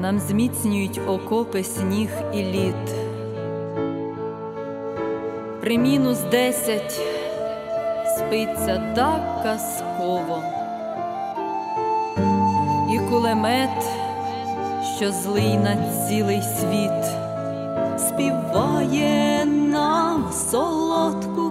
нам зміцнюють окопи сніг і лід. При -10 спиться так казково, і кулемет, що злий на цілий світ, співає нам солодку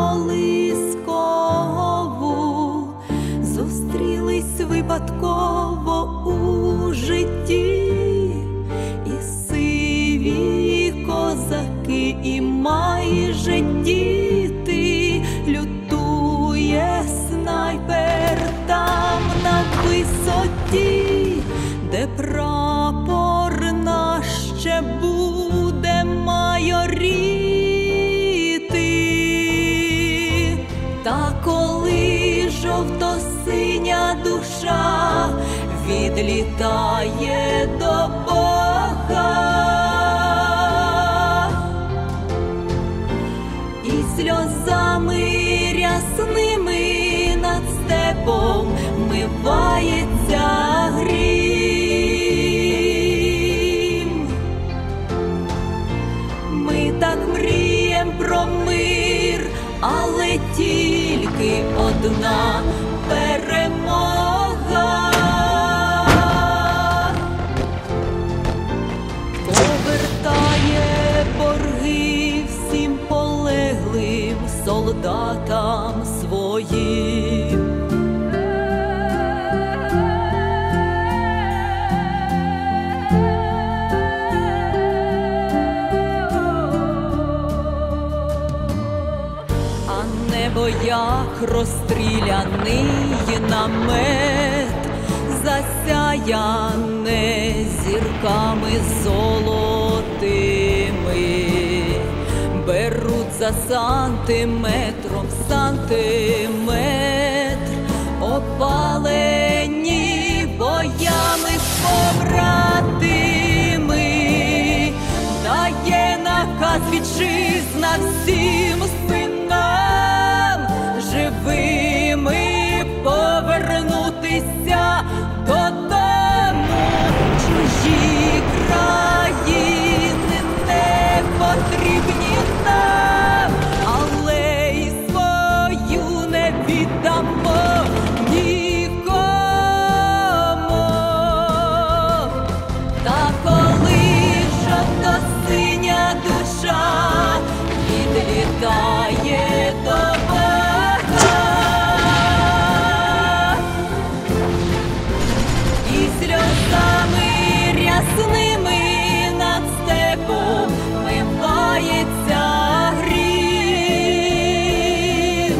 колискову. Зустрілись випадково у житті і сиві козаки, і майже діти. Лютує снайпер там на висоті, де прапор наш ще буде майоріти. Та коли жовто-синя душа відлітає до Бога, і сльозами рясними над степом мивається грім. Ми так мрієм про мир, але тільки одна перемога. Повертає борги всім полеглим солдатам своїм. Небо як розстріляний намет, засяяне зірками золотими, беруть за сантиметром сантиметр, опалені боями побратими. Дає наказ вітчизна всім синам живими повернутися додому. Чужі країни не потрібні нам, але й свою не віддамо нікому. Та коли жовто-синя душа відлітає до Бога, і сльозами рясними над степом мивається грім.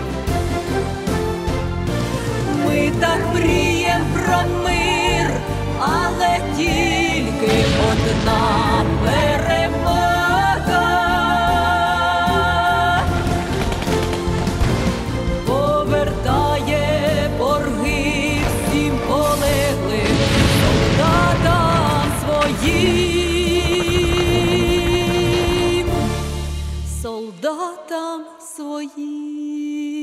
Ми так мрієм про мир, але тільки одна перемога. Повертає борги всім полеглим солдатам своїм. Солдатам своїм.